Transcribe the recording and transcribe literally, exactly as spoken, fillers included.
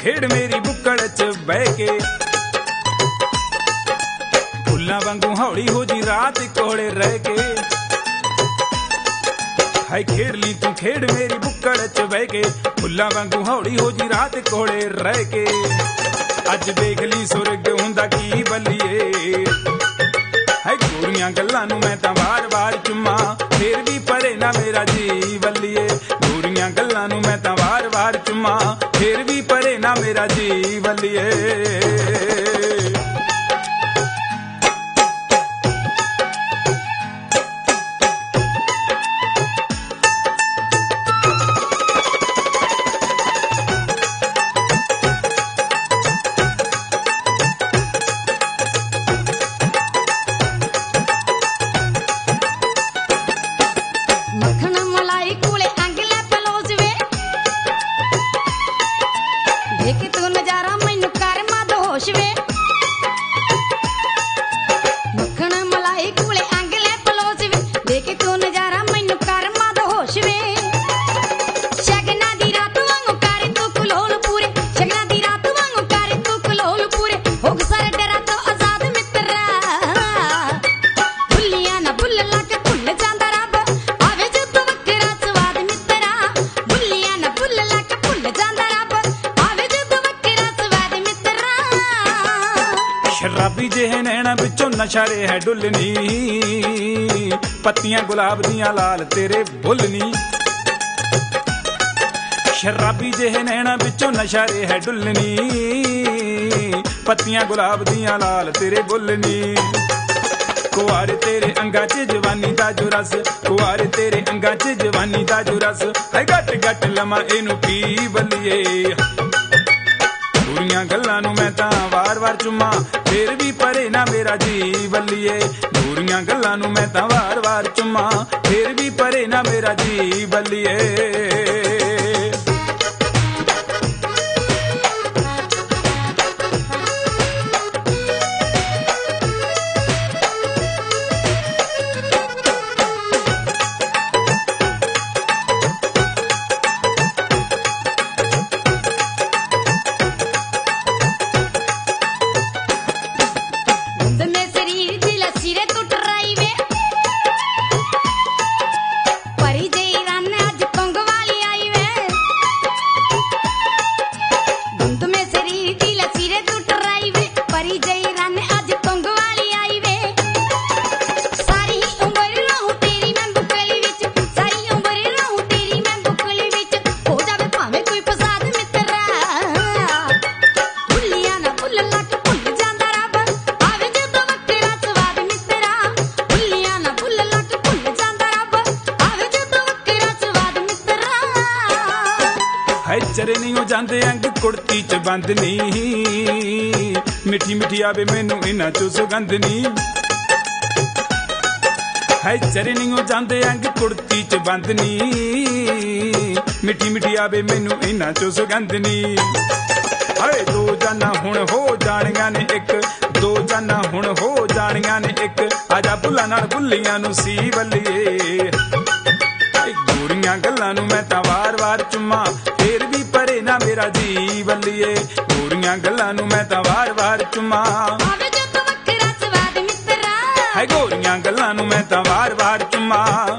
खेड़ मेरी बुक्कड़ च बह के, फुल्लां वांगू हौली हो जी रात कोले रह के। हाय खेड़ ली तू खेड़ मेरी बुक्कड़ च बह के, फुल्लां वांगू हौली हो जी रात कोले रह के। अज देख ली सुरग हुंदा की बल्लिए, हाय गोरियां गल्लां नूं मैं तां वार वार चुम्मा, फिर भी परे ना मेरा जी बल्लिए। गोरियां गल्लां नूं मैं तां वार वार चुम्मा, फिर भी परे ना मेरा जी बल्लिए। शराबी जेहे नैना बिचों नशा रे है डुलनी, पत्तियां गुलाब दियां लाल तेरे बुलनी। शराबी जेहे नैना बिचों नशा रे है डुलनी, पत्तियां गुलाब दियां लाल तेरे बुलनी। कुआरे तेरे अंगा च जवानी दा जो रस, कुआरे तेरे अंगा च जवानी दा जो रस, है गट गट लमा इनू पी बल्लिए। गोरियां गल्लां नूं मैं तां वार वार चुम्मा, फिर भी परे ना मेरा जी बल्लिए। गोरियां गल्लां नूं मैं तां वार वार चुम्मा, फिर भी परे ना मेरा जी बल्लिए। चरे नहीं हो जाते अंग कुड़ती च बंद नी, मिठी मिठी आवे मैनू इन्हां चो सुगंध नी। हाय चरे नहीं हो जाते अंग कुड़ती च बंद नी, मिठी मिठी आवे मैनू इन्हां चो सुगंध नी। हाय दो जाना हुण हो जानियां ने एक, दो जाना हुण हो जानियां ने एक, आजा बुल्लां नाल बुल्लियां नू सी बल्लिए। गोरियां गल्लां नूं मैं तां वार वार चुम्मा, फिर भी परे ना मेरा जी बल्लिए। गोरियां गल्लां नूं मैं तां वार वार चुम्मा, हाय गोरियां गल्लां नूं मैं तां वार वार चुम्मा।